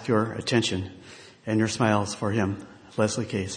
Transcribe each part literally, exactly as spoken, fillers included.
your attention and your smiles for him. Leslie Case.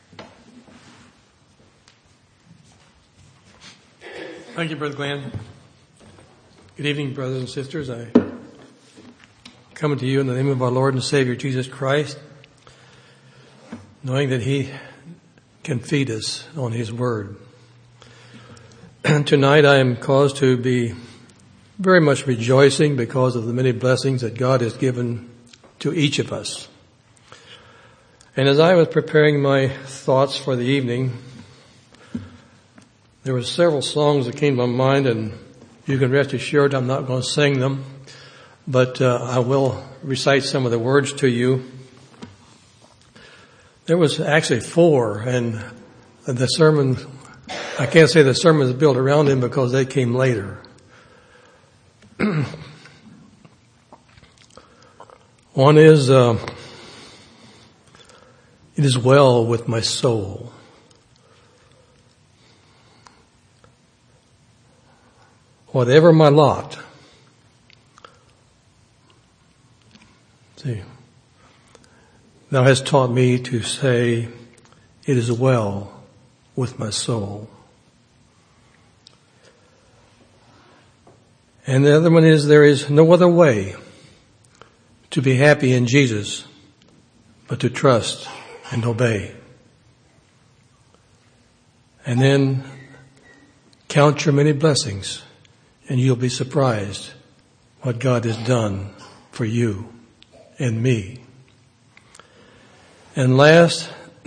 Thank you, Brother Glenn. Good evening, brothers and sisters. I come to you in the name of our Lord and Savior, Jesus Christ, knowing that he can feed us on his word. Tonight I am caused to be very much rejoicing because of the many blessings that God has given to each of us. And as I was preparing my thoughts for the evening, there were several songs that came to my mind, and you can rest assured I'm not going to sing them, but uh, I will recite some of the words to you. There was actually four, and the sermon, I can't say the sermon is built around them because they came later. One is, uh, it is well with my soul. Whatever my lot. See, thou hast taught me to say, it is well with my soul. And the other one is, there is no other way to be happy in Jesus but to trust and obey. And then count your many blessings, and you'll be surprised what God has done for you and me. And last,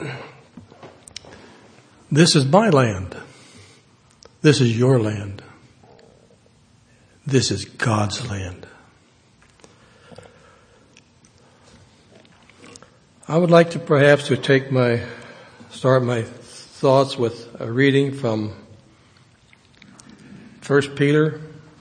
this is my land. This is your land. This is God's land. I would like to perhaps to take my, start my thoughts with a reading from First Peter.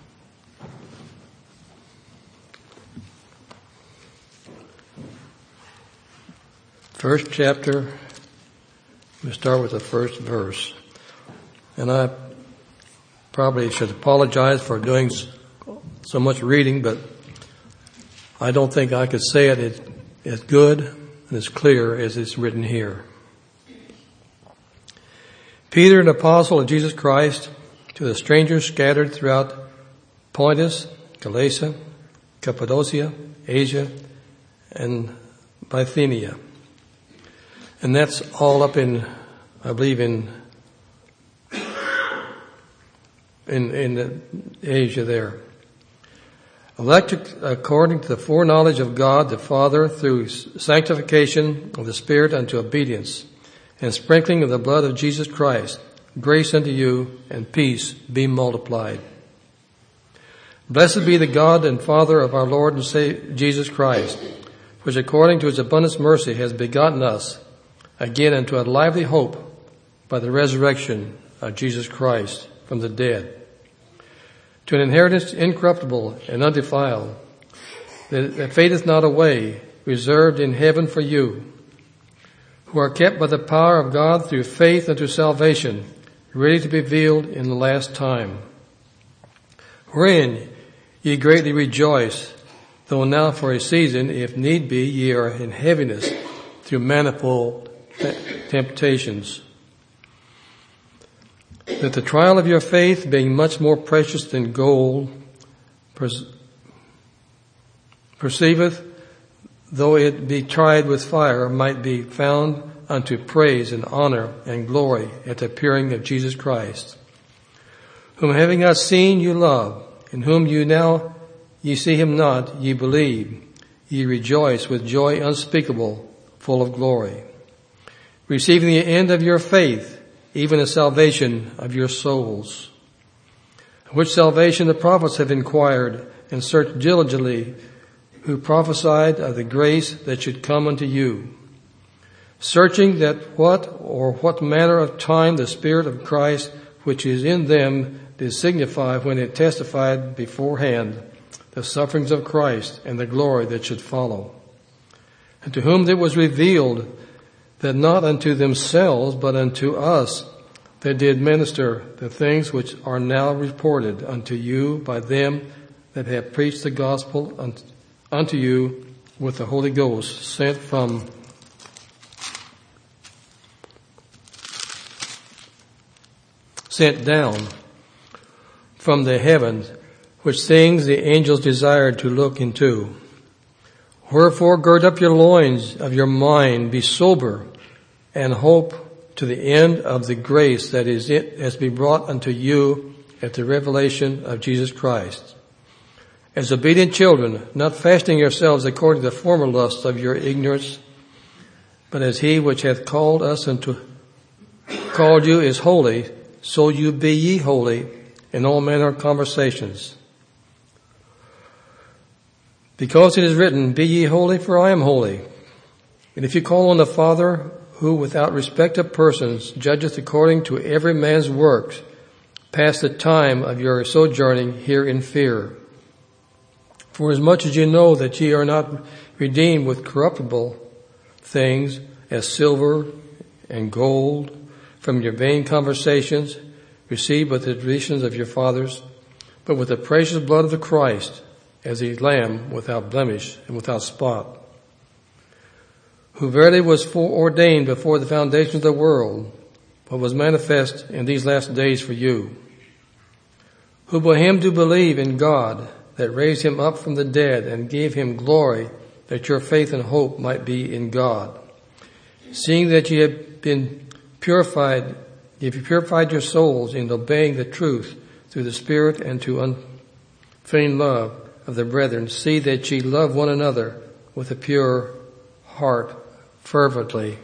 First chapter, we start with the first verse. And I probably should apologize for doing so much reading, but I don't think I could say it as, as good and as clear as it's written here. Peter, an apostle of Jesus Christ, to the strangers scattered throughout Pontus, Galatia, Cappadocia, Asia, and Bithynia. And that's all up in, I believe, in in in Asia there. Elected according to the foreknowledge of God the Father through sanctification of the Spirit unto obedience and sprinkling of the blood of Jesus Christ, grace unto you and peace be multiplied. Blessed be the God and Father of our Lord and Savior Jesus Christ, which according to his abundant mercy has begotten us again unto a lively hope by the resurrection of Jesus Christ from the dead, to an inheritance incorruptible and undefiled, that, that fadeth not away, reserved in heaven for you, who are kept by the power of God through faith unto salvation, ready to be revealed in the last time. Wherein ye greatly rejoice, though now for a season, if need be, ye are in heaviness through manifold temptations, that the trial of your faith, being much more precious than gold, perceiveth, though it be tried with fire, might be found unto praise and honor and glory at the appearing of Jesus Christ, whom having not seen you love, in whom you now ye see him not, ye believe, ye rejoice with joy unspeakable, full of glory, receiving the end of your faith, even the salvation of your souls, which salvation the prophets have inquired and searched diligently, who prophesied of the grace that should come unto you, searching that what or what manner of time the Spirit of Christ which is in them did signify when it testified beforehand the sufferings of Christ and the glory that should follow, and to whom it was revealed that not unto themselves, but unto us that did minister the things which are now reported unto you by them that have preached the gospel unto you with the Holy Ghost sent from sent down from the heavens, which things the angels desired to look into. Wherefore gird up your loins of your mind, be sober, and hope to the end of the grace that is it has been brought unto you at the revelation of Jesus Christ. As obedient children, not fashioning yourselves according to the former lusts of your ignorance, but as he which hath called us unto called you is holy, so you be ye holy in all manner of conversations. Because it is written, be ye holy, for I am holy. And if you call on the Father, who without respect of persons judgeth according to every man's works, pass the time of your sojourning here in fear. For as much as ye know that ye are not redeemed with corruptible things, as silver and gold, from your vain conversations, received with the traditions of your fathers, but with the precious blood of the Christ, as a lamb without blemish and without spot, who verily was foreordained before the foundation of the world, but was manifest in these last days for you, who by him do believe in God, that raised him up from the dead and gave him glory, that your faith and hope might be in God. Seeing that ye have been purified, if you purified your souls in obeying the truth through the Spirit and to unfeigned love of the brethren, see that ye love one another with a pure heart fervently,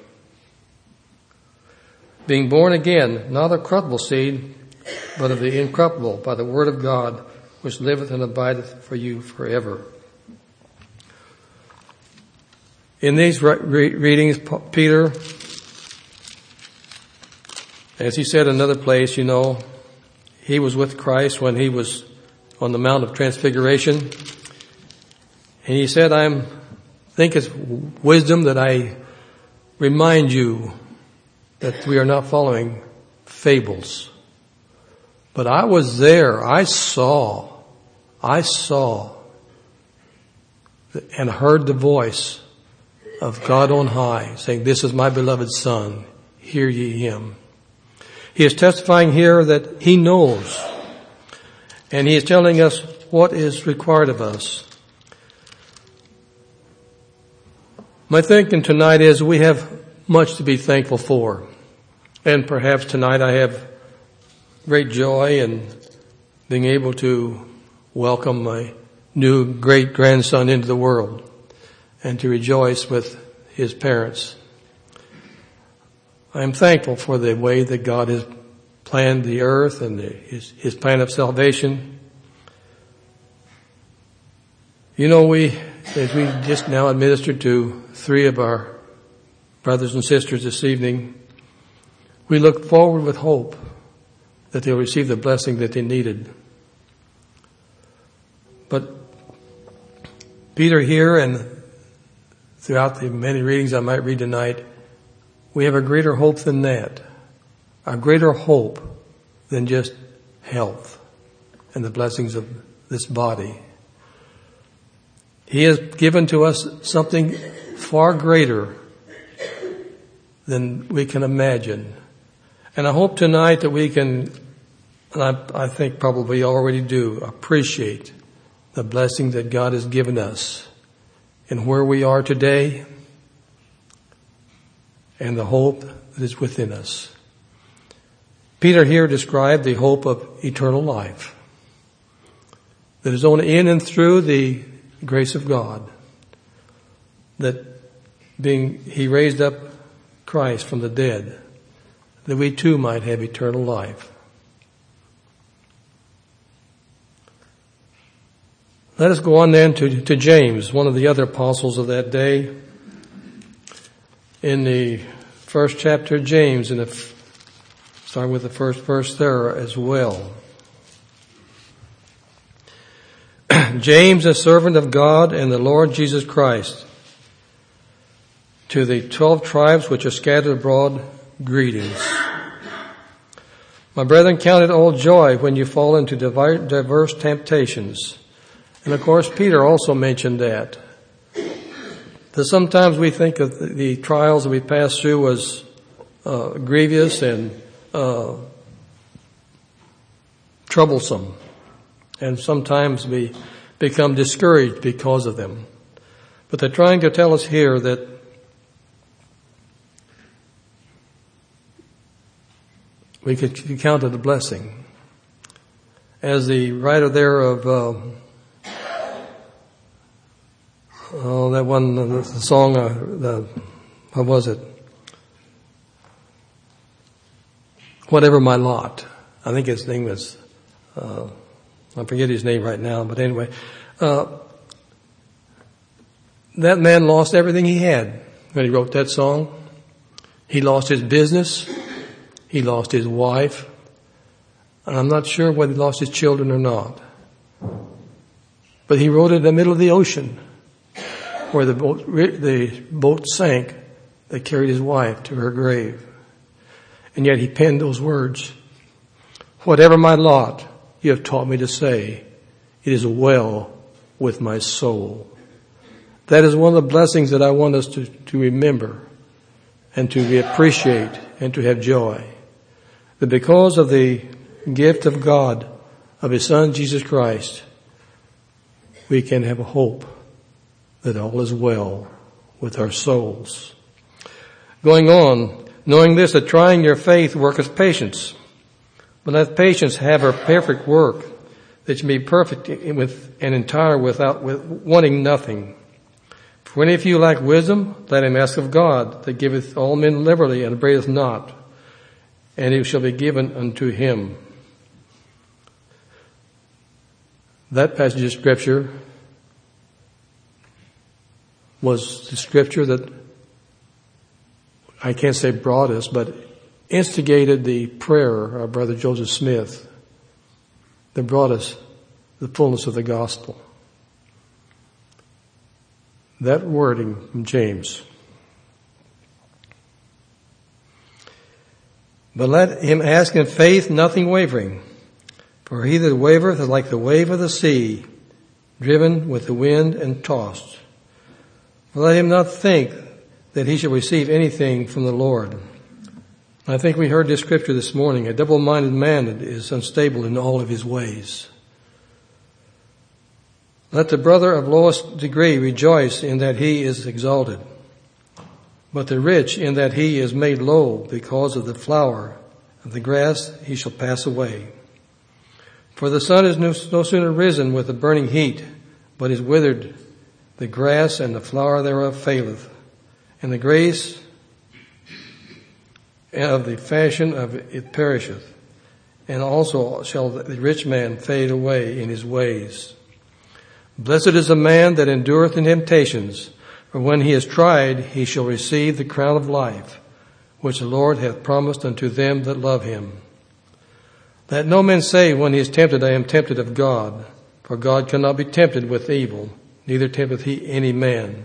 being born again, not of corruptible seed, but of the incorruptible, by the word of God, which liveth and abideth for you forever. In these re- readings, Peter, as he said in another place, you know, he was with Christ when he was on the Mount of Transfiguration. And he said, I think it's wisdom that I remind you that we are not following fables. But I was there. I saw, I saw and heard the voice of God on high saying, this is my beloved Son, hear ye him. He is testifying here that he knows, and he is telling us what is required of us. My thinking tonight is we have much to be thankful for. And perhaps tonight I have great joy in being able to welcome my new great grandson into the world and to rejoice with his parents. I am thankful for the way that God has planned the earth and the, his, his plan of salvation. You know, we, as we just now administered to three of our brothers and sisters this evening, we look forward with hope that they'll receive the blessing that they needed. But Peter here and throughout the many readings I might read tonight, we have a greater hope than that. A greater hope than just health and the blessings of this body. He has given to us something far greater than we can imagine. And I hope tonight that we can, and I, I think probably already do, appreciate the blessing that God has given us and where we are today and the hope that is within us. Peter here described the hope of eternal life that is only in and through the grace of God, that being, he raised up Christ from the dead, that we too might have eternal life. Let us go on then to, to James, one of the other apostles of that day. In the first chapter of James, and start with the first verse there as well. James, a servant of God and the Lord Jesus Christ, to the twelve tribes which are scattered abroad, greetings. My brethren, count it all joy when you fall into diverse temptations. And of course, Peter also mentioned that. that sometimes we think of the, the trials that we pass through as uh, grievous and uh, troublesome, and sometimes we become discouraged because of them. But they're trying to tell us here that we could count it a blessing. As the writer there of, uh, oh, that one, the song, uh, the, what was it? Whatever My Lot. I think his name was, uh, I forget his name right now, but anyway, uh, that man lost everything he had when he wrote that song. He lost his business. He lost his wife. And I'm not sure whether he lost his children or not. But he wrote it in the middle of the ocean where the boat, the boat sank that carried his wife to her grave. And yet he penned those words, "Whatever my lot, you have taught me to say, it is well with my soul." That is one of the blessings that I want us to, to remember and to appreciate and to have joy. That because of the gift of God, of His Son, Jesus Christ, we can have a hope that all is well with our souls. Going on, knowing this, that trying your faith worketh patience. But let patience have her perfect work, that you be perfect with and entire without with wanting nothing. For any of you lack wisdom, let him ask of God, that giveth all men liberally and upbraideth not, and it shall be given unto him. That passage of Scripture was the Scripture that, I can't say brought us, but instigated the prayer of Brother Joseph Smith that brought us the fullness of the gospel. That wording from James. But let him ask in faith, nothing wavering. For he that wavereth is like the wave of the sea, driven with the wind and tossed. For let him not think that he shall receive anything from the Lord. I think we heard this scripture this morning. A double-minded man is unstable in all of his ways. Let the brother of lowest degree rejoice in that he is exalted, but the rich in that he is made low, because of the flower of the grass he shall pass away. For the sun is no, no sooner risen with a burning heat, but is withered. The grass and the flower thereof faileth, and the grace of the fashion of it perisheth, and also shall the rich man fade away in his ways. Blessed is the man that endureth in temptations, for when he is tried, he shall receive the crown of life, which the Lord hath promised unto them that love him. Let no man say when he is tempted, I am tempted of God, for God cannot be tempted with evil, neither tempteth he any man.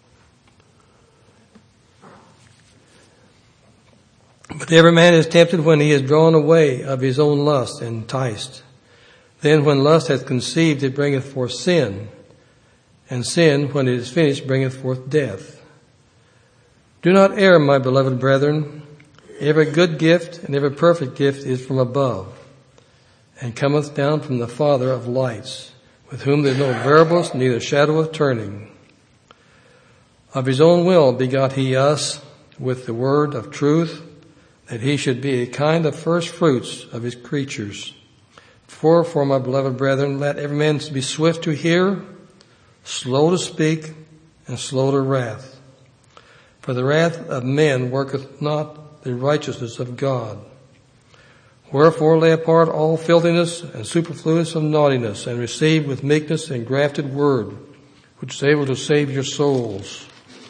But every man is tempted when he is drawn away of his own lust and enticed. Then when lust hath conceived, it bringeth forth sin. And sin, when it is finished, bringeth forth death. Do not err, my beloved brethren. Every good gift and every perfect gift is from above, and cometh down from the Father of lights, with whom there is no variableness, neither shadow of turning. Of his own will begot he us with the word of truth, that he should be a kind of first fruits of his creatures. For, for my beloved brethren, let every man be swift to hear, slow to speak, and slow to wrath. For the wrath of men worketh not the righteousness of God. Wherefore lay apart all filthiness and superfluous of naughtiness, and receive with meekness and grafted word, which is able to save your souls.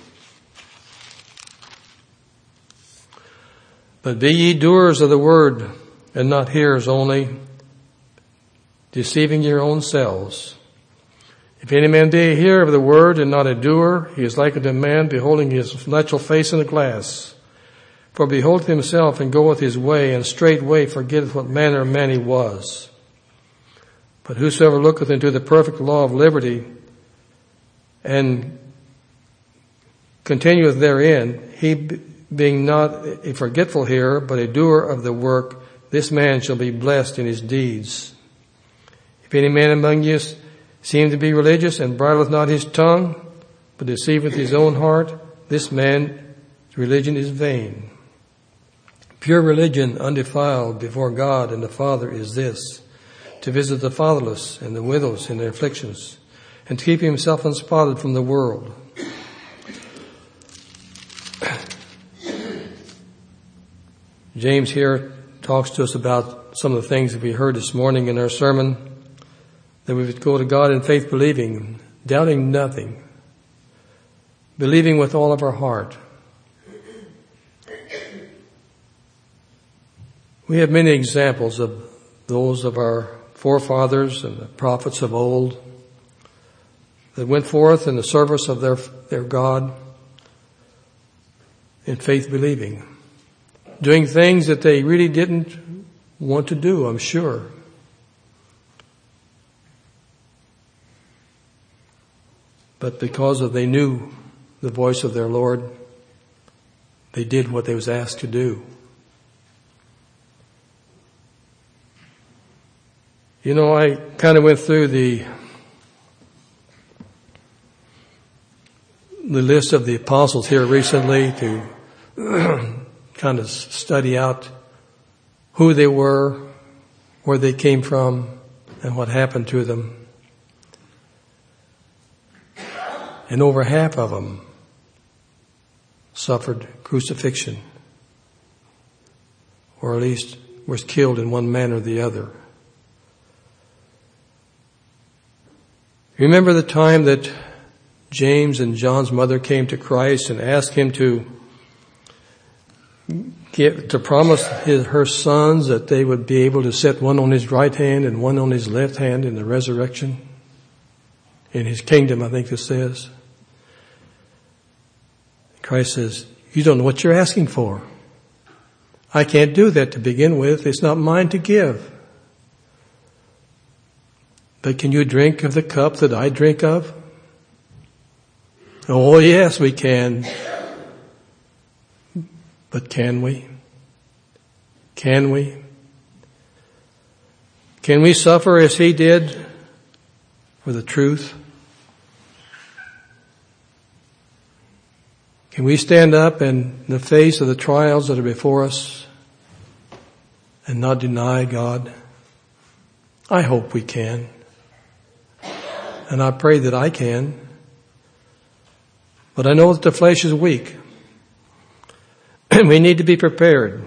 But be ye doers of the word, and not hearers only, deceiving your own selves. If any man be a hearer of the word and not a doer, he is like unto a man beholding his natural face in a glass. For beholdeth himself and goeth his way, and straightway forgetteth what manner of man he was. But whosoever looketh into the perfect law of liberty, and continueth therein, he being not a forgetful hearer, but a doer of the work, this man shall be blessed in his deeds. If any man among you seem to be religious, and bridleth not his tongue, but deceiveth his own heart, this man's religion is vain. Pure religion, undefiled before God and the Father, is this: to visit the fatherless and the widows in their afflictions, and to keep himself unspotted from the world. James here talks to us about some of the things that we heard this morning in our sermon, that we would go to God in faith believing, doubting nothing, believing with all of our heart. We have many examples of those of our forefathers and the prophets of old that went forth in the service of their, their God in faith believing, doing things that they really didn't want to do, I'm sure. But because of they knew the voice of their Lord, they did what they was asked to do. You know, I kind of went through the the list of the apostles here recently to kind of study out who they were, where they came from, and what happened to them. And over half of them suffered crucifixion, or at least was killed in one manner or the other. Remember the time that James and John's mother came to Christ and asked him to get, to promise his, her sons that they would be able to set one on his right hand and one on his left hand in the resurrection, in his kingdom, I think it says. Christ says, you don't know what you're asking for. I can't do that to begin with. It's not mine to give. But can you drink of the cup that I drink of? Oh, yes, we can. But can we? Can we? Can we suffer as he did for the truth? Can we stand up in the face of the trials that are before us and not deny God? I hope we can. And I pray that I can. But I know that the flesh is weak. And we need to be prepared.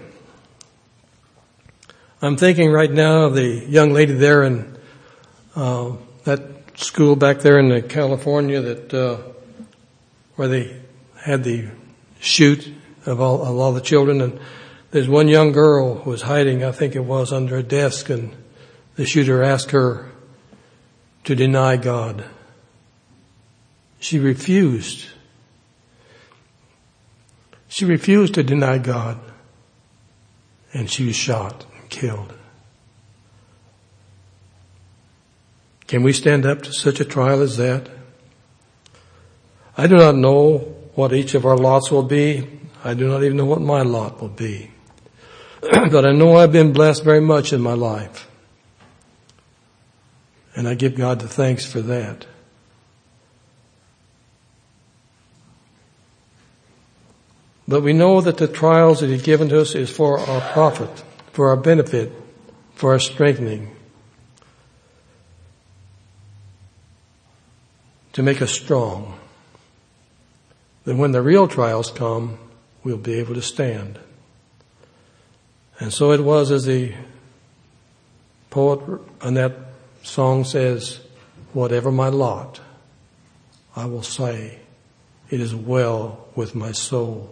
I'm thinking right now of the young lady there in uh, that school back there in California that uh, where they had the shoot of all, of all the children. And there's one young girl who was hiding, I think it was, under a desk, and the shooter asked her to deny God. She refused. She refused to deny God. And she was shot and killed. Can we stand up to such a trial as that? I do not know what each of our lots will be. I do not even know what my lot will be. But I know I've been blessed very much in my life. And I give God the thanks for that. But we know that the trials that He's given to us is for our profit, for our benefit, for our strengthening, to make us strong. That when the real trials come, we'll be able to stand. And so it was, as the poet on that song says, whatever my lot, I will say, it is well with my soul.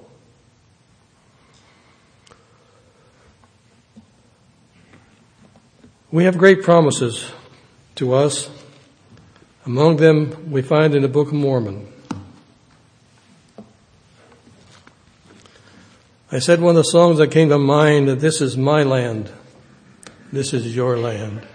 We have great promises to us. Among them we find in the Book of Mormon. I said one of the songs that came to mind that this is my land. This is your land.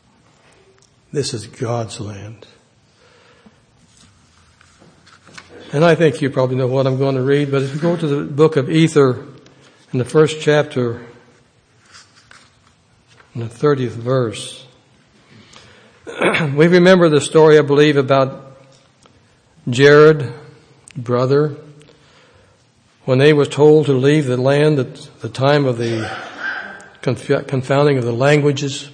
This is God's land. And I think you probably know what I'm going to read, but if we go to the book of Ether in the first chapter, in the thirtieth verse, we remember the story, I believe, about Jared, brother, when they were told to leave the land at the time of the conf- confounding of the languages.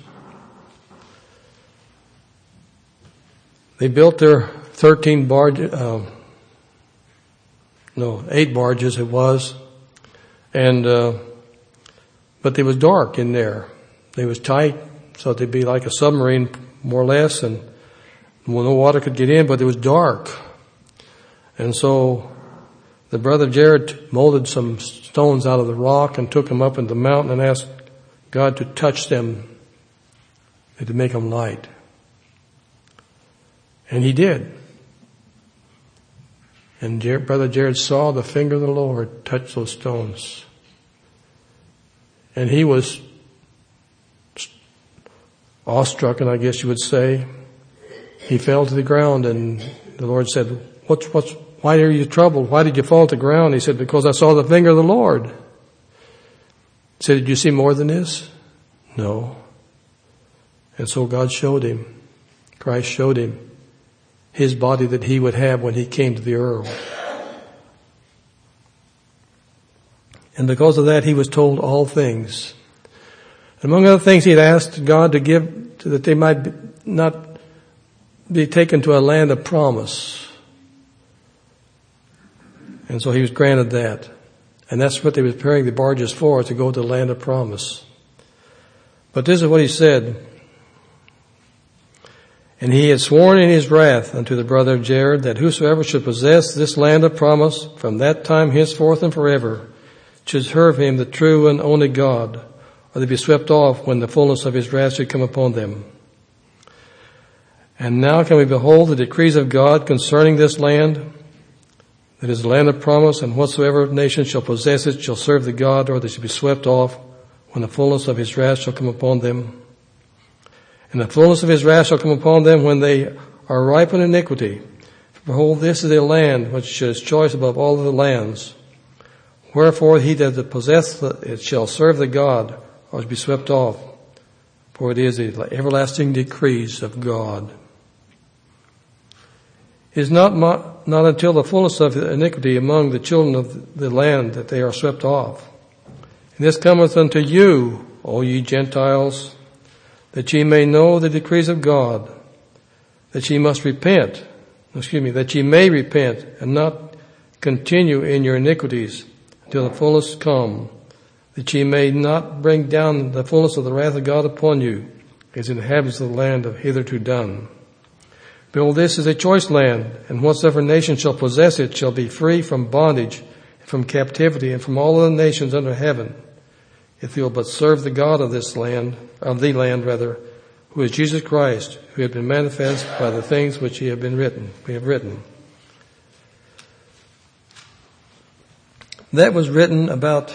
They built their thirteen barges, uh, no, eight barges it was, and uh, but it was dark in there. It was tight, so it'd be like a submarine, more or less, and well, no water could get in, but it was dark. And so the brother Jared molded some stones out of the rock and took them up into the mountain and asked God to touch them and to make them light. And he did. And Jared, brother Jared saw the finger of the Lord touch those stones. And he was awestruck, and I guess you would say. He fell to the ground, and the Lord said, what's, what's, why are you troubled? Why did you fall to the ground? He said, because I saw the finger of the Lord. He said, did you see more than this? No. And so God showed him, Christ showed him his body that he would have when he came to the earth. And because of that, he was told all things. Among other things, he had asked God to give, to, that they might be, not be taken to a land of promise. And so he was granted that. And that's what they were preparing the barges for, to go to the land of promise. But this is what he said. And he had sworn in his wrath unto the brother of Jared, that whosoever should possess this land of promise from that time henceforth and forever should serve him the true and only God, or they be swept off when the fullness of his wrath should come upon them. And now can we behold the decrees of God concerning this land, that is the land of promise, and whatsoever nation shall possess it shall serve the God, or they shall be swept off when the fullness of his wrath shall come upon them. And the fullness of his wrath shall come upon them when they are ripe in iniquity. For behold, this is a land which is choice above all other lands. Wherefore he that possesseth it shall serve the God, or be swept off. For it is the everlasting decrees of God. It is not, not until the fullness of iniquity among the children of the land that they are swept off. And this cometh unto you, O ye Gentiles, that ye may know the decrees of God, that ye must repent, excuse me, that ye may repent and not continue in your iniquities until the fullness come, that ye may not bring down the fullness of the wrath of God upon you, as inhabitants of the land have hitherto done. Behold, this is a choice land, and whatsoever nation shall possess it shall be free from bondage, from captivity, and from all other nations under heaven, if they will but serve the God of this land, of the land rather, who is Jesus Christ, who had been manifest by the things which ye have been written, we have written. That was written about,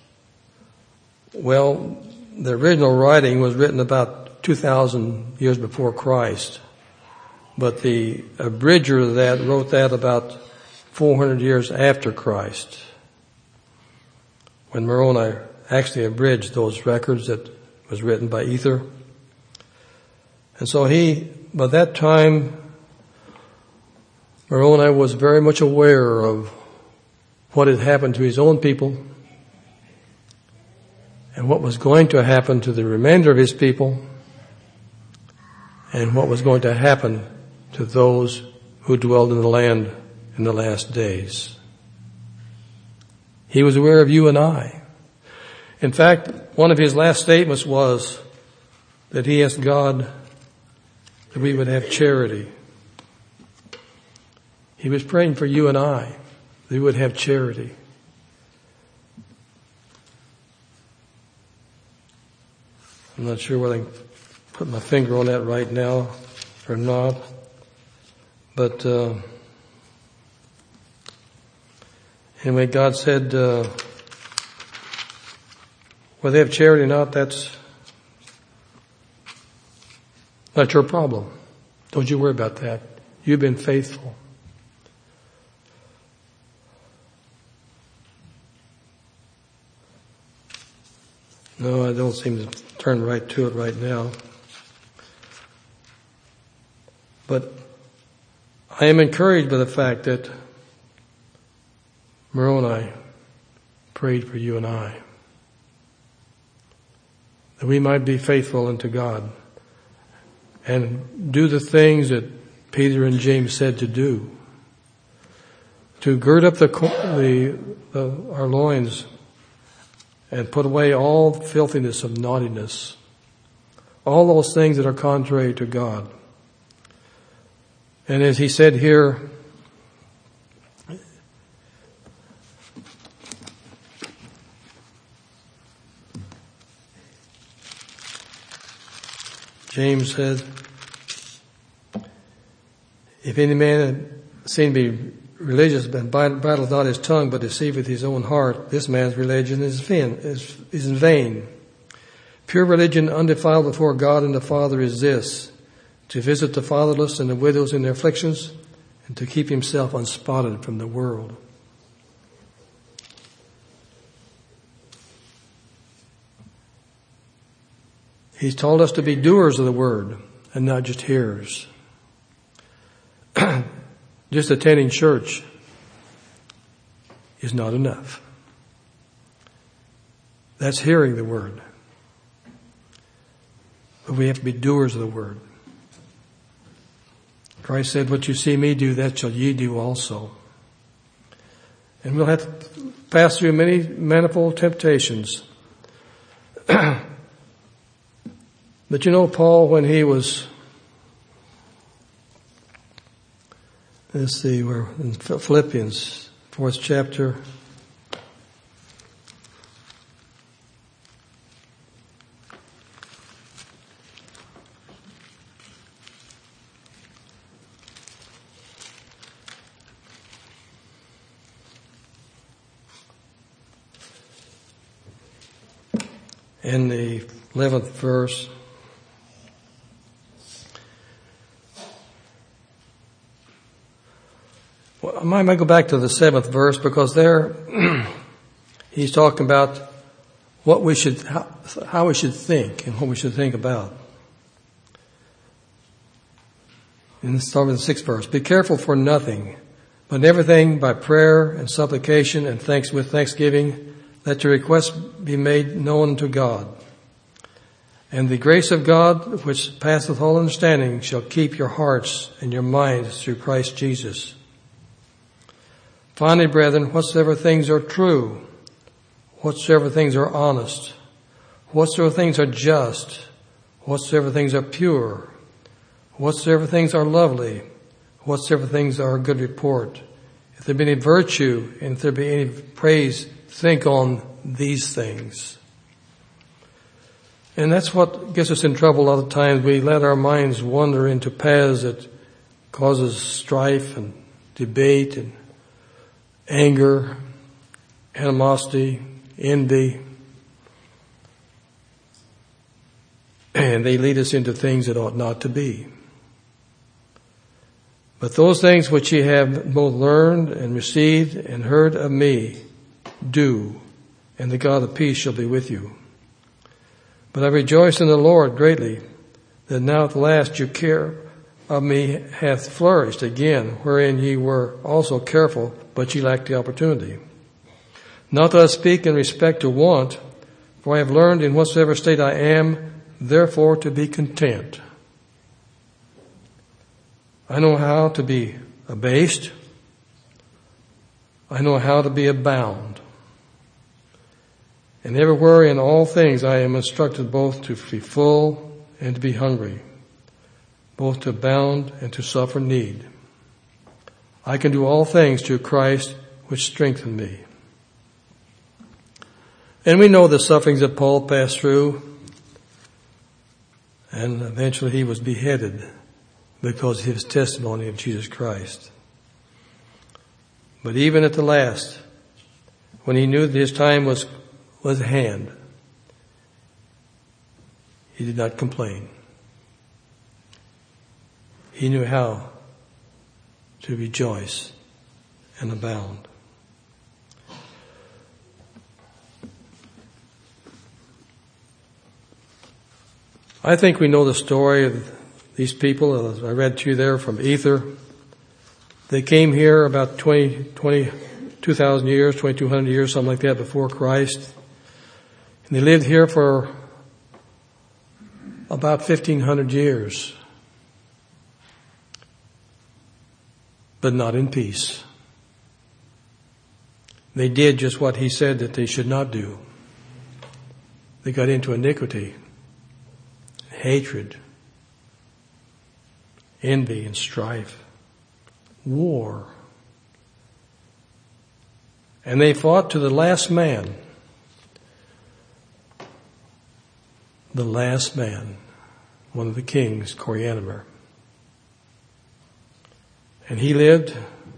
well, the original writing was written about two thousand years before Christ. But the abridger of that wrote that about four hundred years after Christ, when Moroni actually abridged those records that was written by Ether. And so he, by that time, Moroni was very much aware of what had happened to his own people and what was going to happen to the remainder of his people and what was going to happen to those who dwelled in the land in the last days. He was aware of you and I. In fact, one of his last statements was that he asked God that we would have charity. He was praying for you and I, that we would have charity. I'm not sure whether I can put my finger on that right now or not. But uh, anyway, God said, uh, whether they have charity or not, that's not your problem. Don't you worry about that. You've been faithful. No, I don't seem to turn right to it right now. But I am encouraged by the fact that Moroni prayed for you and I, that we might be faithful unto God and do the things that Peter and James said to do, to gird up the, the, the our loins and put away all filthiness of naughtiness, all those things that are contrary to God. And as he said here, James said, if any man seem to be religious and bridles not his tongue but deceiveth his own heart, this man's religion is vain, is, is in vain. Pure religion undefiled before God and the Father is this, to visit the fatherless and the widows in their afflictions, and to keep himself unspotted from the world. He's told us to be doers of the word and not just hearers. Just attending church is not enough. That's hearing the word. But we have to be doers of the word. Christ said, what you see me do, that shall ye do also. And we'll have to pass through many manifold temptations. But you know, Paul, when he was, let's see, we're in Philippians, fourth chapter. In the eleventh verse, well, I might go back to the seventh verse, because there he's talking about what we should, how, how we should think and what we should think about. And let's start with the sixth verse. Be careful for nothing, but in everything by prayer and supplication and thanks with thanksgiving, let your requests be made known to God. And the grace of God, which passeth all understanding, shall keep your hearts and your minds through Christ Jesus. Finally, brethren, whatsoever things are true, whatsoever things are honest, whatsoever things are just, whatsoever things are pure, whatsoever things are lovely, whatsoever things are of good report, if there be any virtue and if there be any praise, think on these things. And that's what gets us in trouble a lot of times. We let our minds wander into paths that causes strife and debate and anger, animosity, envy. And they lead us into things that ought not to be. But those things which ye have both learned and received and heard of me, do, and the God of peace shall be with you. But I rejoice in the Lord greatly, that now at the last your care of me hath flourished again, wherein ye were also careful, but ye lacked the opportunity. Not that I speak in respect to want, for I have learned in whatsoever state I am, therefore to be content. I know how to be abased. I know how to be abound. And everywhere in all things I am instructed both to be full and to be hungry, both to abound and to suffer need. I can do all things through Christ which strengthen me. And we know the sufferings that Paul passed through, and eventually he was beheaded because of his testimony of Jesus Christ. But even at the last, when he knew that his time was was at hand, he did not complain. He knew how to rejoice and abound. I think we know the story of these people. As I read to you there from Ether. They came here about twenty, twenty, two thousand years, twenty-two hundred years, something like that, before Christ. And they lived here for about fifteen hundred years. But not in peace. They did just what he said that they should not do. They got into iniquity, hatred, envy and strife, war. And they fought to the last man. The last man, one of the kings, Corianumr. And he lived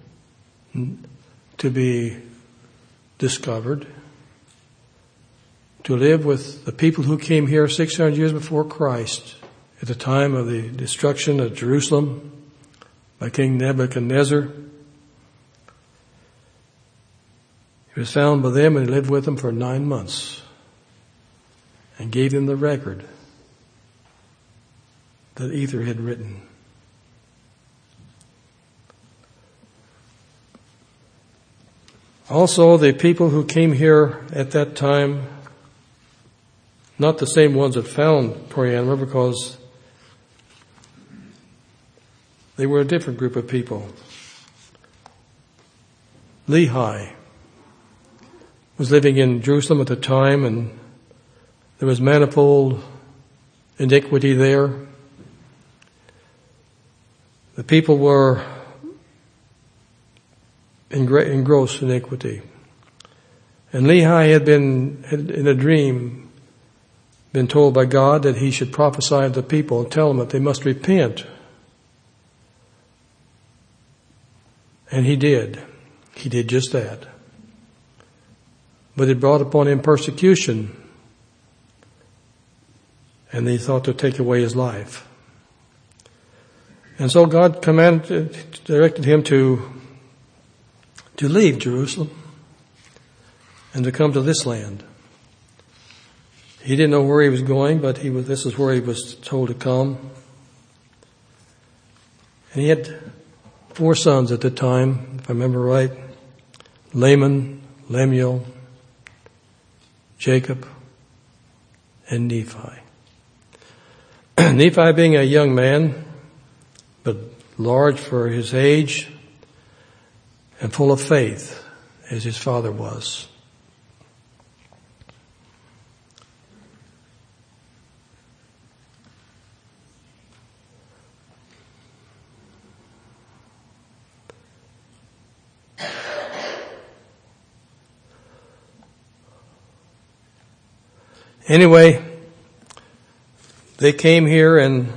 to be discovered, to live with the people who came here six hundred years before Christ, at the time of the destruction of Jerusalem by King Nebuchadnezzar. He was found by them and he lived with them for nine months and gave them the record that Ether had written. Also, the people who came here at that time, not the same ones that found Corianumr, because they were a different group of people. Lehi was living in Jerusalem at the time, and there was manifold iniquity there. The people were in, great, in gross iniquity. And Lehi had been, had, in a dream, been told by God that he should prophesy to the people and tell them that they must repent. And he did. He did just that. But it brought upon him persecution. And they thought to take away his life. And so God commanded, directed him to, to leave Jerusalem and to come to this land. He didn't know where he was going, but he was, this is where he was told to come. And he had four sons at the time, if I remember right. Laman, Lemuel, Jacob, and Nephi. Nephi being a young man, but large for his age and full of faith as his father was. Anyway, they came here and,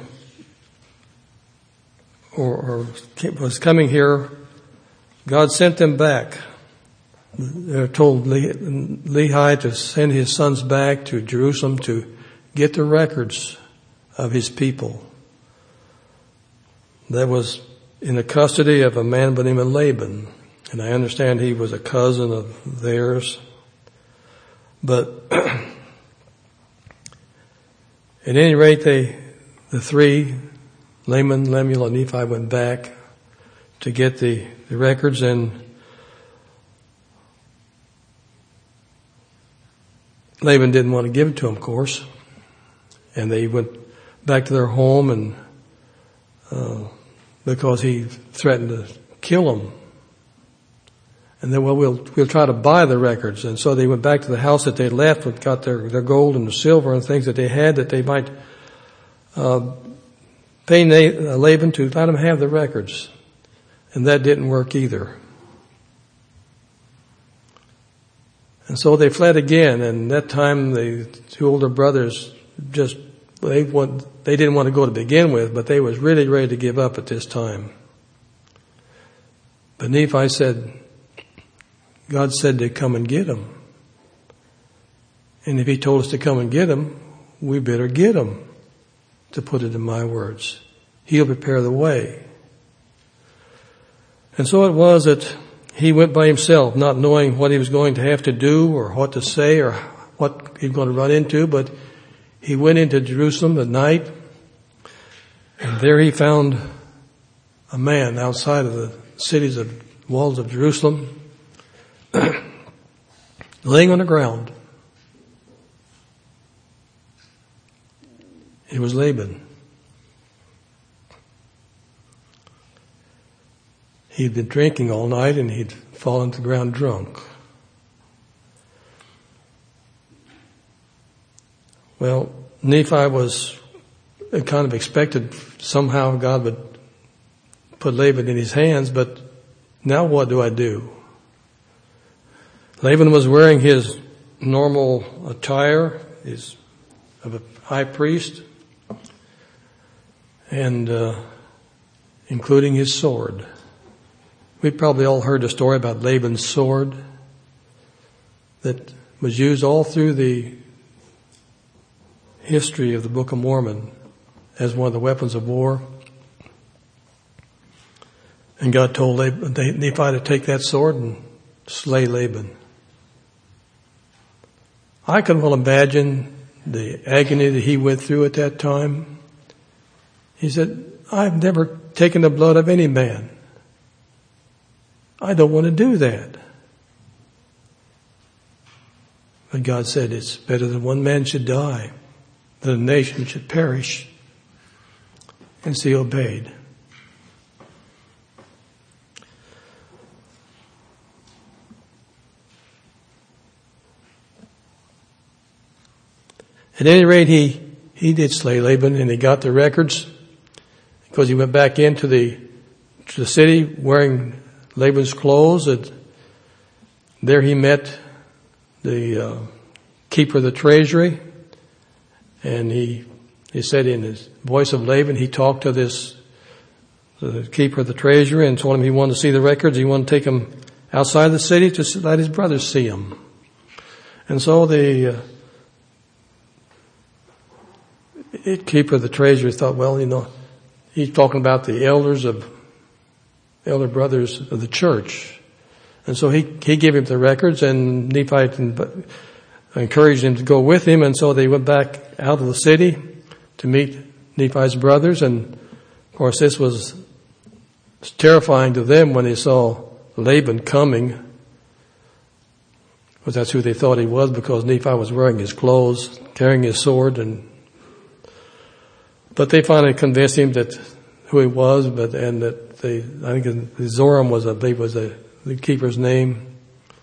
or, or was coming here. God sent them back. They told Lehi to send his sons back to Jerusalem to get the records of his people. That was in the custody of a man by the name of Laban. And I understand he was a cousin of theirs. But at any rate, they, the three, Laman, Lemuel, and Nephi, went back to get the, the records, and Laban didn't want to give it to them, of course. And they went back to their home, and uh, because he threatened to kill them. And then, well, we'll we'll try to buy the records. And so they went back to the house that they left, and got their, their gold and the silver and things that they had, that they might uh, pay Laban to let him have the records. And that didn't work either. And so they fled again. And that time, the two older brothers just they want they didn't want to go to begin with, but they was really ready to give up at this time. But Nephi said, God said to come and get him. And if he told us to come and get him, we better get him, to put it in my words. He'll prepare the way. And so it was that he went by himself, not knowing what he was going to have to do or what to say or what he was going to run into, but he went into Jerusalem at night, and there he found a man outside of the cities of walls of Jerusalem, laying on the ground. It was Laban. He'd been drinking all night and he'd fallen to the ground drunk. Well, Nephi was kind of expected somehow God would put Laban in his hands, but now what do I do? Laban was wearing his normal attire, his of a high priest, and uh, including his sword. We've probably all heard the story about Laban's sword that was used all through the history of the Book of Mormon as one of the weapons of war. And God told Nephi to take that sword and slay Laban. I can well imagine the agony that he went through at that time. He said, I've never taken the blood of any man. I don't want to do that. But God said, it's better that one man should die than a nation should perish. And so he obeyed. At any rate, he, he did slay Laban, and he got the records because he went back into the, to the city wearing Laban's clothes. And there he met the uh, keeper of the treasury, and he he said in his voice of Laban, he talked to this the keeper of the treasury and told him he wanted to see the records. He wanted to take them outside the city to let his brothers see them. And so the uh, the keeper of the treasury thought, well, you know, he's talking about the elders of elder brothers of the church. And so he, he gave him the records, and Nephi encouraged him to go with him. And so they went back out of the city to meet Nephi's brothers. And of course, this was terrifying to them when they saw Laban coming, because that's who they thought he was, because Nephi was wearing his clothes, carrying his sword. And but they finally convinced him that who he was, but and that they, I think Zoram was, I believe, was the, the keeper's name.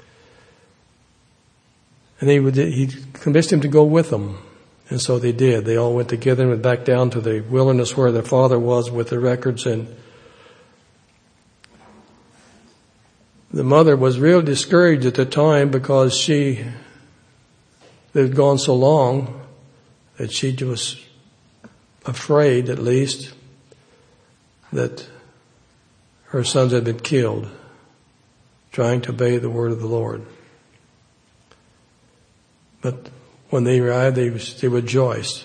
And he would, he convinced him to go with them. And so they did. They all went together and went back down to the wilderness where their father was with the records. And the mother was real discouraged at the time because she, they had gone so long that she was afraid, at least, that her sons had been killed trying to obey the word of the Lord. But when they arrived, they, they rejoiced.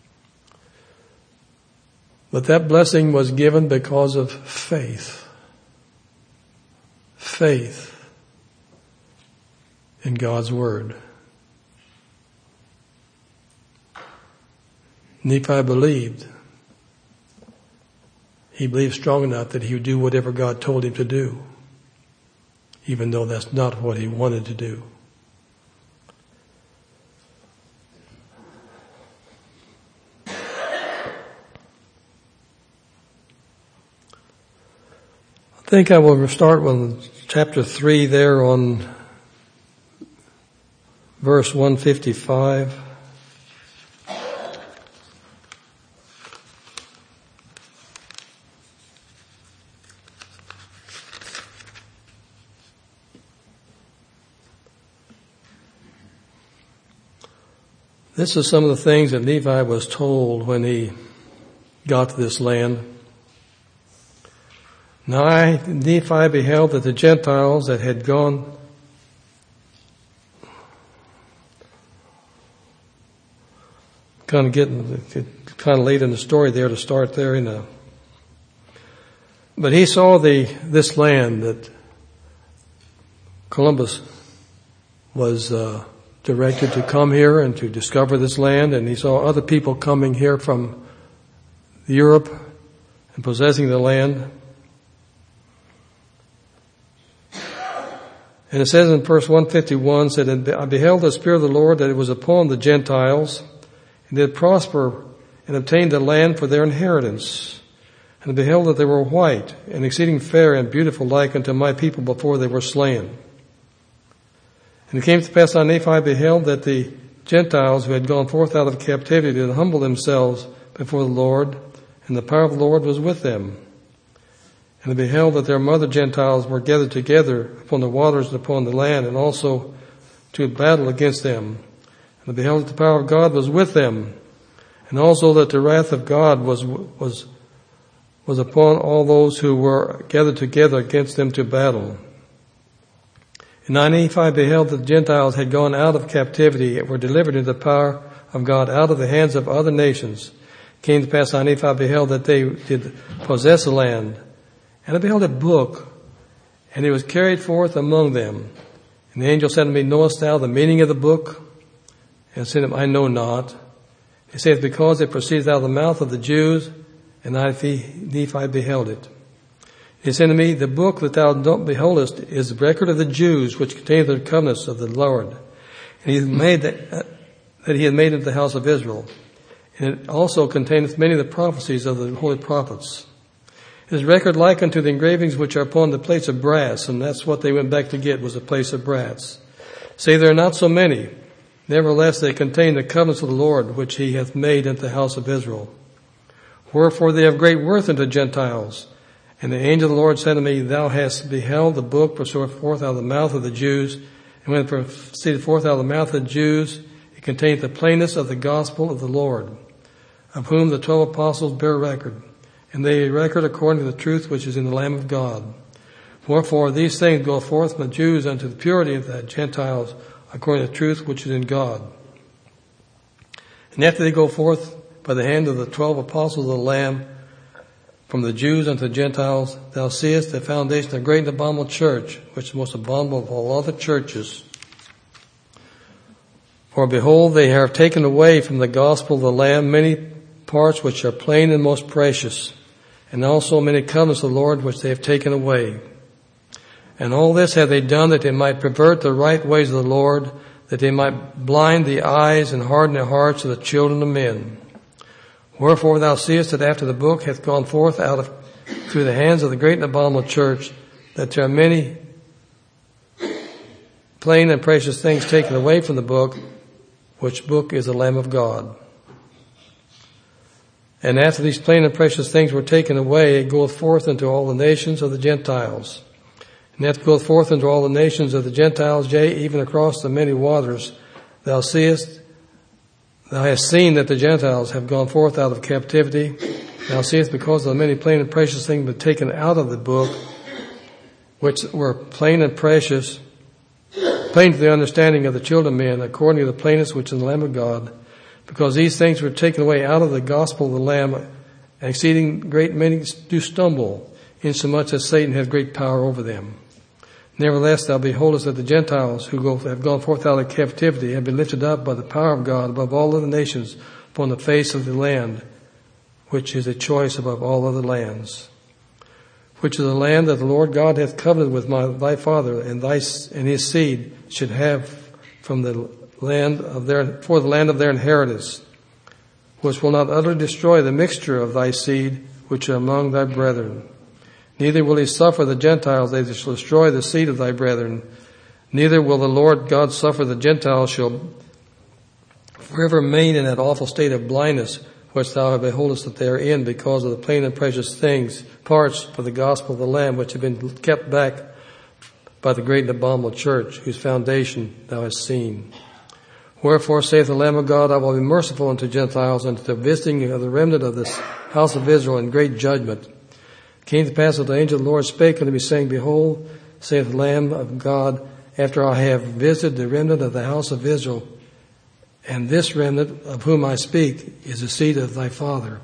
But that blessing was given because of faith. Faith in God's word. Nephi believed. He believed strong enough that he would do whatever God told him to do, even though that's not what he wanted to do. I think I will start with chapter three there on verse one fifty-five. This is some of the things that Nephi was told when he got to this land. Now I, Nephi, beheld that the Gentiles that had gone kind of getting kind of late in the story there to start there, you know. But he saw the this land that Columbus was uh, directed to come here and to discover this land, and he saw other people coming here from Europe and possessing the land. And it says in verse one fifty-one, said, "And I beheld the Spirit of the Lord, that it was upon the Gentiles, and did prosper and obtained the land for their inheritance. And I beheld that they were white, and exceeding fair and beautiful like unto my people before they were slain. And it came to pass on Nephi beheld that the Gentiles who had gone forth out of captivity did humble themselves before the Lord, and the power of the Lord was with them. And I beheld that their mother Gentiles were gathered together upon the waters and upon the land, and also to battle against them. And I beheld that the power of God was with them, and also that the wrath of God was was was upon all those who were gathered together against them to battle. And I, Nephi, beheld that the Gentiles had gone out of captivity and were delivered into the power of God out of the hands of other nations. It came to pass, I, Nephi, beheld that they did possess the land. And I beheld a book, and it was carried forth among them. And the angel said to me, Knowest thou the meaning of the book? And I said to him, I know not. He saith, Because it proceedeth out of the mouth of the Jews, and I, Nephi, beheld it. He said to me, The book that thou beholdest is the record of the Jews, which containeth the covenants of the Lord. And he made that, uh, that he had made unto the house of Israel. And it also containeth many of the prophecies of the holy prophets. His record like unto the engravings which are upon the plates of brass, and that's what they went back to get, was a place of brass. Say there are not so many. Nevertheless, they contain the covenants of the Lord, which he hath made unto the house of Israel. Wherefore they have great worth unto Gentiles. And the angel of the Lord said to me, Thou hast beheld the book proceed forth out of the mouth of the Jews. And when it proceeded forth out of the mouth of the Jews, it contained the plainness of the gospel of the Lord, of whom the twelve apostles bear record. And they record according to the truth which is in the Lamb of God. Wherefore these things go forth from the Jews unto the purity of the Gentiles, according to the truth which is in God. And after they go forth by the hand of the twelve apostles of the Lamb, from the Jews unto the Gentiles, thou seest the foundation of a great and abominable church, which is the most abominable of all other churches. For behold, they have taken away from the gospel of the Lamb many parts which are plain and most precious, and also many covenants of the Lord which they have taken away. And all this have they done that they might pervert the right ways of the Lord, that they might blind the eyes and harden the hearts of the children of men. Wherefore thou seest that after the book hath gone forth out of through the hands of the great and abominable church, that there are many plain and precious things taken away from the book, which book is the Lamb of God. And after these plain and precious things were taken away, it goeth forth into all the nations of the Gentiles. And that goeth forth into all the nations of the Gentiles, yea, even across the many waters. Thou seest Thou hast seen that the Gentiles have gone forth out of captivity. Thou seest because of the many plain and precious things been taken out of the book, which were plain and precious, plain to the understanding of the children of men, according to the plainness which is in the Lamb of God. Because these things were taken away out of the gospel of the Lamb, and exceeding great many do stumble, insomuch as Satan hath great power over them. Nevertheless, thou beholdest that the Gentiles who go, have gone forth out of captivity have been lifted up by the power of God above all other nations upon the face of the land, which is a choice above all other lands. Which is the land that the Lord God hath covenanted with my, thy father and thy and his seed should have from the land of their for the land of their inheritance, which will not utterly destroy the mixture of thy seed which are among thy brethren. Neither will he suffer the Gentiles, they shall destroy the seed of thy brethren. Neither will the Lord God suffer the Gentiles shall forever remain in that awful state of blindness which thou beholdest that they are in, because of the plain and precious things, parts for the gospel of the Lamb, which have been kept back by the great and abominable church, whose foundation thou hast seen. Wherefore saith the Lamb of God, I will be merciful unto Gentiles, unto the visiting of the remnant of this house of Israel in great judgment. It came to pass that the angel of the Lord spake unto me, saying, Behold, saith the Lamb of God, after I have visited the remnant of the house of Israel, and this remnant of whom I speak is the seed of thy father.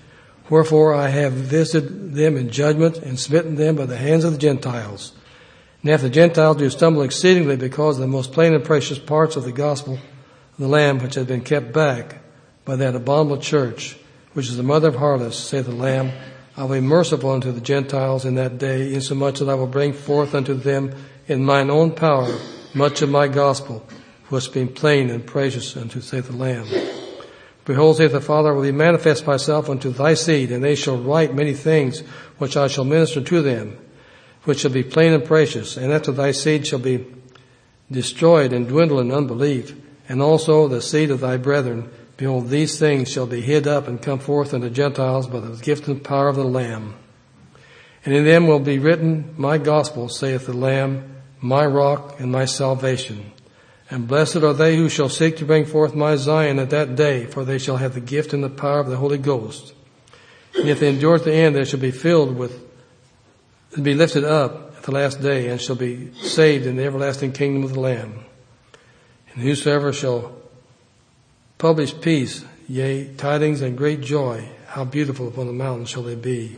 Wherefore I have visited them in judgment, and smitten them by the hands of the Gentiles, And if the Gentiles do stumble exceedingly because of the most plain and precious parts of the gospel of the Lamb, which has been kept back by that abominable church, which is the mother of harlots, saith the Lamb, I will be merciful unto the Gentiles in that day, insomuch that I will bring forth unto them in mine own power much of my gospel, which has been plain and precious unto, saith the Lamb. Behold, saith the Father, I will be manifest myself unto thy seed, and they shall write many things which I shall minister to them, which shall be plain and precious, and after thy seed shall be destroyed and dwindle in unbelief, and also the seed of thy brethren. Behold, these things shall be hid up and come forth unto Gentiles by the gift and power of the Lamb. And in them will be written my gospel, saith the Lamb, my rock and my salvation. And blessed are they who shall seek to bring forth my Zion at that day, for they shall have the gift and the power of the Holy Ghost. And if they endure to the end, they shall be filled with, and be lifted up at the last day, and shall be saved in the everlasting kingdom of the Lamb. And whosoever shall publish peace, yea, tidings and great joy, how beautiful upon the mountains shall they be.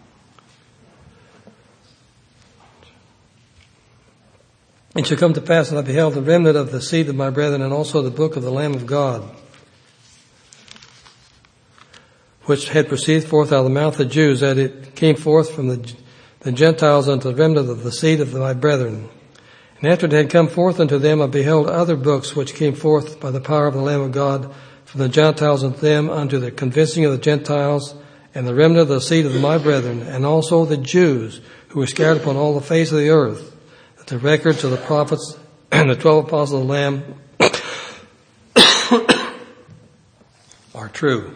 It shall come to pass that I beheld the remnant of the seed of my brethren, and also the book of the Lamb of God, which had proceeded forth out of the mouth of the Jews, that it came forth from the, the Gentiles unto the remnant of the seed of my brethren. And after it had come forth unto them, I beheld other books which came forth by the power of the Lamb of God from the Gentiles unto them unto the convincing of the Gentiles, and the remnant of the seed of my brethren, and also the Jews who were scattered upon all the face of the earth, that the records of the prophets and the twelve apostles of the Lamb are true.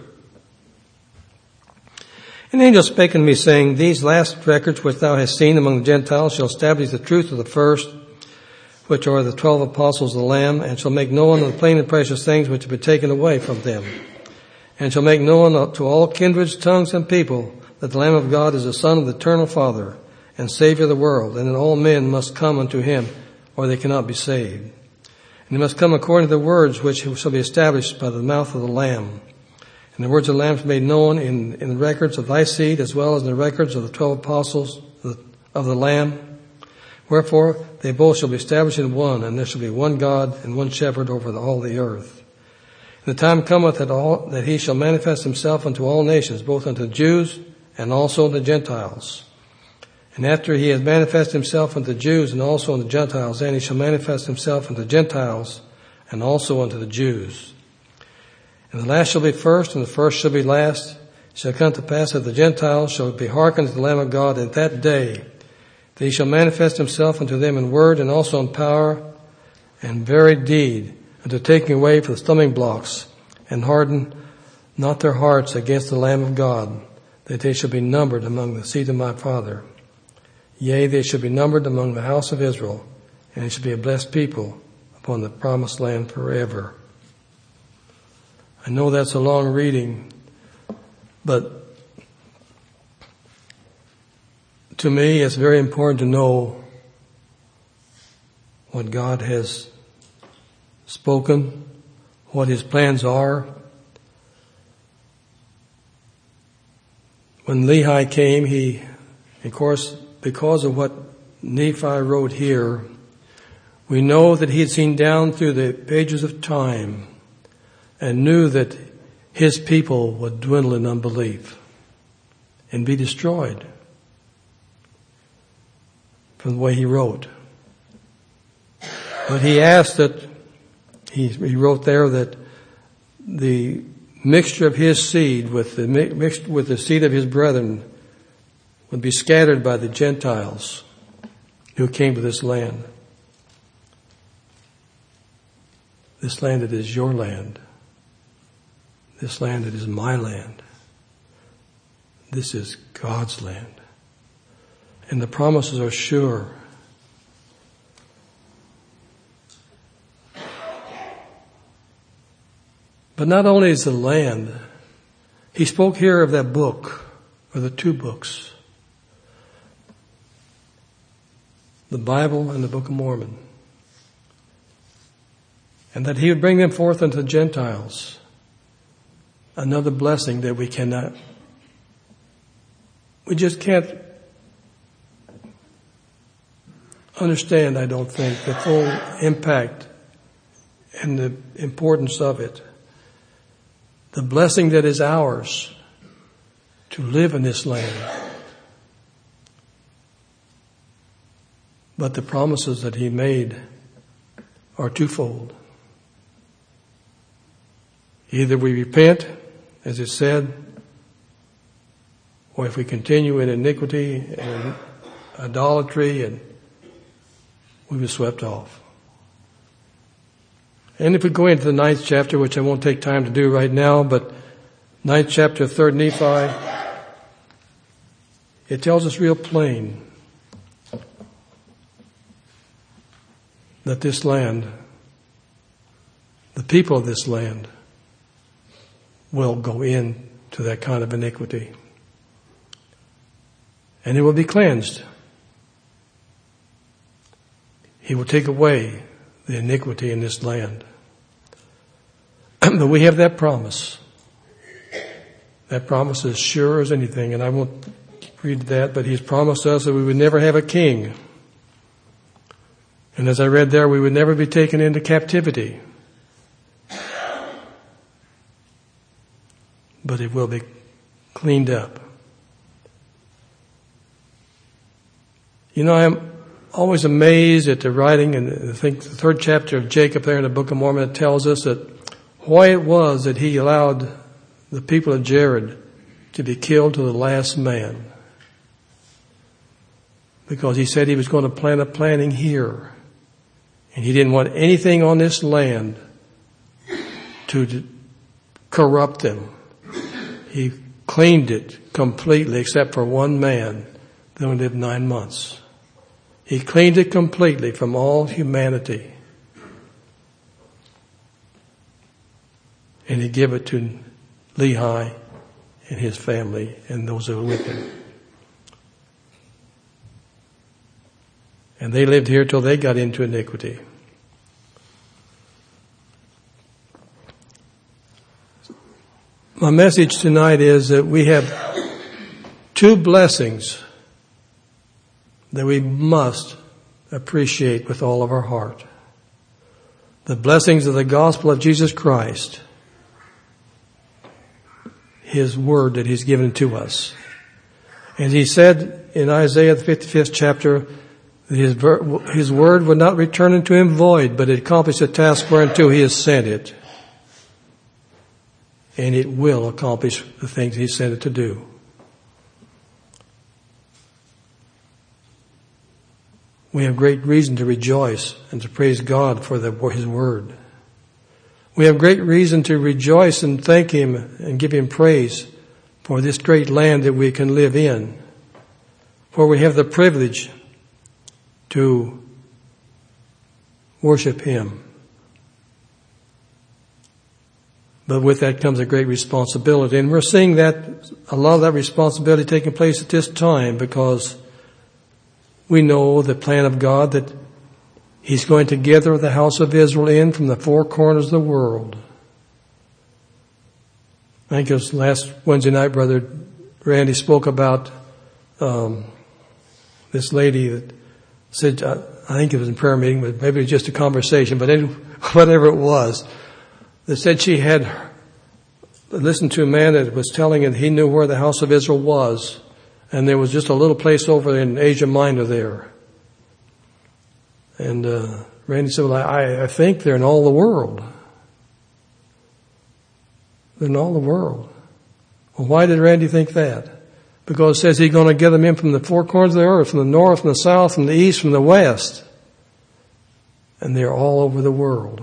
An angel spake unto me, saying, These last records which thou hast seen among the Gentiles shall establish the truth of the first, which are the twelve apostles of the Lamb, and shall make known the plain and precious things which have been taken away from them, and shall make known to all kindreds, tongues, and people that the Lamb of God is the Son of the eternal Father, and Savior of the world, and that all men must come unto him, or they cannot be saved. And they must come according to the words which shall be established by the mouth of the Lamb. And the words of the Lamb shall be made known in, in the records of thy seed, as well as in the records of the twelve apostles of the, of the Lamb. Wherefore they both shall be established in one, and there shall be one God and one shepherd over the, all the earth. And the time cometh that, all, that he shall manifest himself unto all nations, both unto the Jews and also the Gentiles. And after he has manifested himself unto the Jews and also unto the Gentiles, then he shall manifest himself unto the Gentiles and also unto the Jews. And the last shall be first, and the first shall be last. It shall come to pass that the Gentiles shall be hearkened to the Lamb of God at that day, that he shall manifest himself unto them in word and also in power and very deed, unto taking away for the stumbling blocks, and harden not their hearts against the Lamb of God, that they shall be numbered among the seed of my Father. Yea, they shall be numbered among the house of Israel, and they shall be a blessed people upon the promised land forever. I know that's a long reading, but to me it's very important to know what God has spoken, what his plans are. When Lehi came, he, of course, because of what Nephi wrote here, we know that he had seen down through the pages of time and knew that his people would dwindle in unbelief and be destroyed from the way he wrote. But he asked that, he, he wrote there that the mixture of his seed with the mixed with the seed of his brethren would be scattered by the Gentiles who came to this land. This land that is your land. This land that is my land. This is God's land. And the promises are sure. But not only is the land, he spoke here of that book, or the two books, the Bible and the Book of Mormon, and that he would bring them forth unto the Gentiles. Another blessing that we cannot, we just can't understand, I don't think, the full impact and the importance of it. The blessing that is ours to live in this land. But the promises that he made are twofold. Either we repent, as it said, or if we continue in iniquity and idolatry, and we were swept off. And if we go into the ninth chapter, which I won't take time to do right now, but ninth chapter, third Nephi, it tells us real plain that this land, the people of this land, will go into that kind of iniquity. And it will be cleansed. He will take away the iniquity in this land. But we have that promise. That promise is sure as anything, and I won't read that, but he's promised us that we would never have a king. And as I read there, we would never be taken into captivity. But it will be cleaned up. You know, I'm always amazed at the writing, and I think the third chapter of Jacob there in the Book of Mormon, it tells us that why it was that he allowed the people of Jared to be killed to the last man. Because he said he was going to plant a planting here. And he didn't want anything on this land to corrupt them. He cleaned it completely except for one man that only lived nine months. He cleaned it completely from all humanity. And he gave it to Lehi and his family and those who were with him. And they lived here till they got into iniquity. My message tonight is that we have two blessings that we must appreciate with all of our heart. The blessings of the gospel of Jesus Christ, His word that He's given to us. And He said in Isaiah the fifty-fifth chapter, that his, his word would not return unto Him void, but it accomplished the task whereunto He has sent it. And it will accomplish the things He sent it to do. We have great reason to rejoice and to praise God for the, for His word. We have great reason to rejoice and thank Him and give Him praise for this great land that we can live in. For we have the privilege to worship Him. But with that comes a great responsibility. And we're seeing that, a lot of that responsibility taking place at this time because we know the plan of God that He's going to gather the house of Israel in from the four corners of the world. I think it was last Wednesday night, Brother Randy spoke about um, this lady that said, uh, I think it was in prayer meeting, but maybe it was just a conversation, but anyway, whatever it was, that said she had listened to a man that was telling her he knew where the house of Israel was, and there was just a little place over in Asia Minor there. And uh, Randy said, well, I, I think they're in all the world. They're in all the world. Well, why did Randy think that? Because it says He's going to get them in from the four corners of the earth, from the north, from the south, from the east, from the west. And they're all over the world.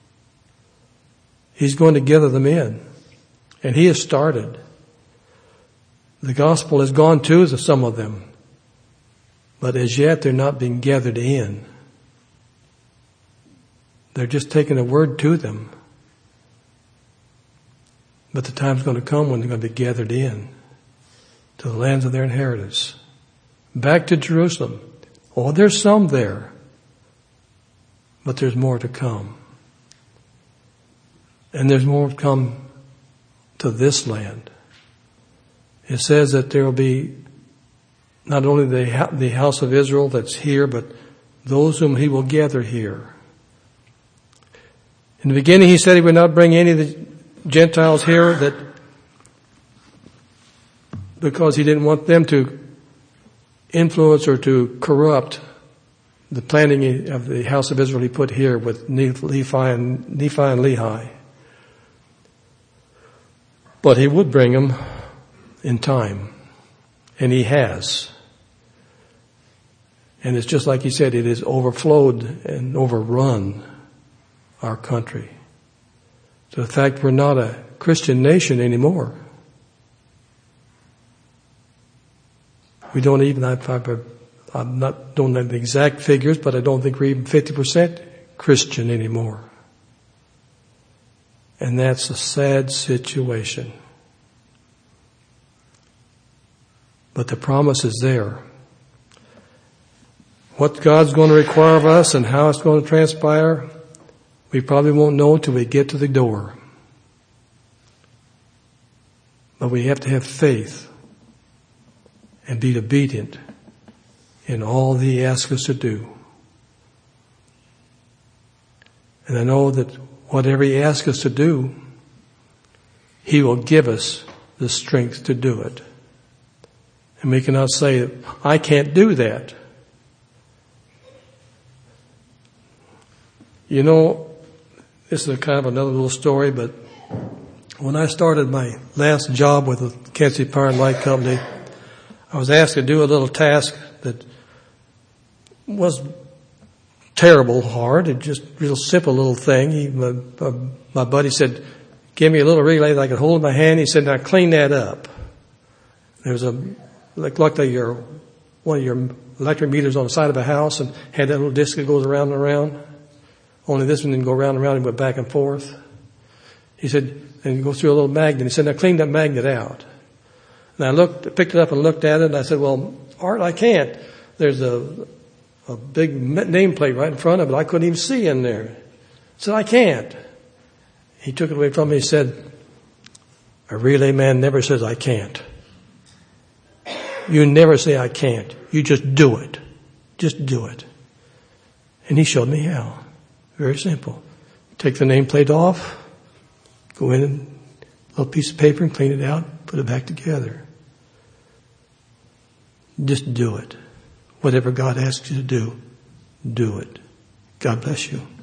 He's going to gather them in. And He has started. The gospel has gone to some of them. But as yet, they're not being gathered in. They're just taking a word to them. But the time's going to come when they're going to be gathered in to the lands of their inheritance. Back to Jerusalem. Oh, there's some there. But there's more to come. And there's more to come to this land. It says that there will be not only the the house of Israel that's here, but those whom he will gather here. In the beginning, he said he would not bring any of the Gentiles here that because he didn't want them to influence or to corrupt the planting of the house of Israel he put here with Nephi and, Nephi and Lehi. But he would bring them in time. And he has. And it's just like he said, it has overflowed and overrun our country. So the fact we're not a Christian nation anymore. We don't even, I'm not, don't have the exact figures, but I don't think we're even fifty percent Christian anymore. And that's a sad situation. But the promise is there. What God's going to require of us and how it's going to transpire, we probably won't know until we get to the door. But we have to have faith and be obedient in all that He asks us to do. And I know that whatever He asks us to do, He will give us the strength to do it. And we cannot say, I can't do that. You know, this is a kind of another little story, but when I started my last job with the Kansas City Power and Light Company, I was asked to do a little task that was terrible hard. It just real simple little thing. He, my, my buddy said, give me a little relay that I could hold in my hand. He said, now clean that up. There was a, like, like your, one of your electric meters on the side of a house and had that little disc that goes around and around. Only this one didn't go around and around, it went back and forth. He said, and you go through a little magnet. He said, now clean that magnet out. And I looked, picked it up and looked at it and I said, well, Art, I can't. There's a, a big nameplate right in front of it. I couldn't even see in there. I said, I can't. He took it away from me. He said, a relay man never says I can't. You never say I can't. You just do it. Just do it. And he showed me how. Very simple. Take the nameplate off, go in and a little piece of paper and clean it out, put it back together. Just do it. Whatever God asks you to do, do it. God bless you.